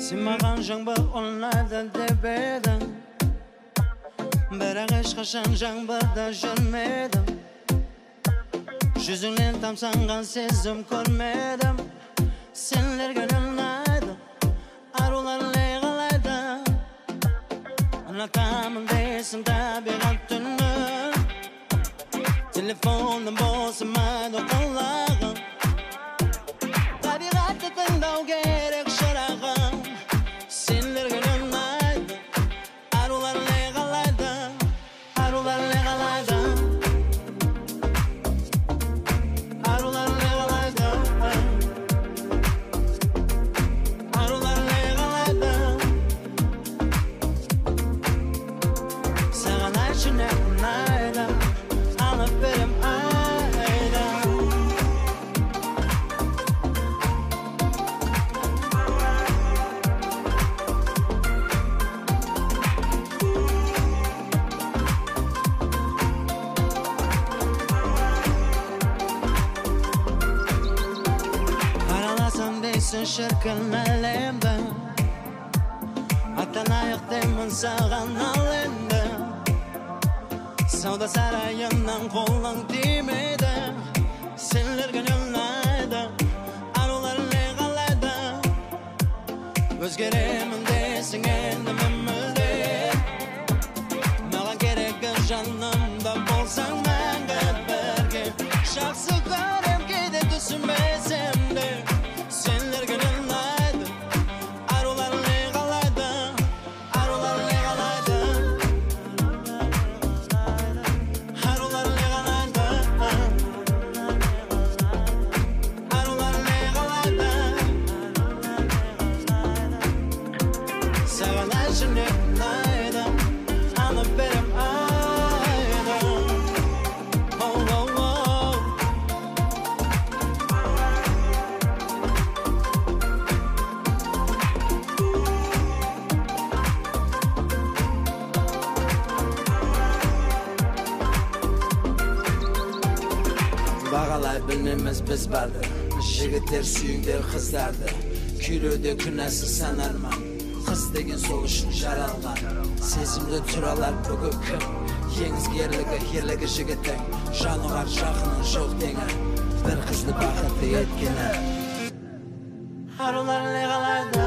Mаған жаңбыр ойнайды деп едің, бірақ ешқашан жаңбырда жүрмедім. Жүзіңнен тамсанған сезім көрмедім. Сендерге ұнайды, арулар қалайды. Ұнатамын дейсің табиғат түні, телефоным босамайды құлағым. Табиғатты тыңдау керек шырағым. Сендерге ұнайды, арулар қалайды, арулар қалайды, арулар қалайды, арулар қалайды. Саған айтшы не ұнайды, алып берем айда. Шіркін әлемді, атанайық деймін саған ал енді. Сауда сарайынан қолың тимейді, сендерге ұнайды, арулар қалайды. Өзгеремін дейсің енді мүлде, маған керегі жанымда болсаң мәңгі бірге. Жақсы көрем кейде түсінбесем де, сендерге ұнайды, арулар қалайды, арулар қалайды, арулар қалайды, арулар қалайды. Саған айтшы не ұнайды, алып берем айда. Бағалай білмеміз біз барды, жігіттер сүйіңдер қыздарды. Күйреуде күнәсі санарман, қыз деген сол үшін жаралған. Сезімді тұралар бүгін кім, еңізгерлігі ерлігі жігіттің. Жаны бар жақының жоқ теңі, бір қызды бақытты еткені. Арулар қалайды,